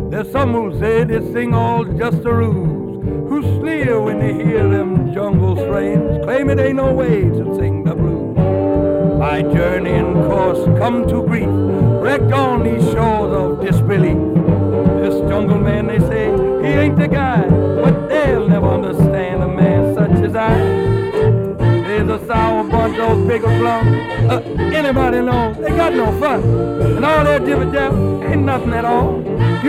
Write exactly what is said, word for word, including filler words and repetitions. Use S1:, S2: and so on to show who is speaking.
S1: There's some who say this thing all just a ruse, who sneer when they hear them jungle strains, claim it ain't no way to sing the blues. My journey and course come to grief, wrecked on these shores of disbelief. This jungle man, they say, he ain't the guy, but they'll never understand a man such as I. There's a sour bunch, those big plums. Uh, anybody knows they got no fun, and all their dibber jab ain't nothing at all.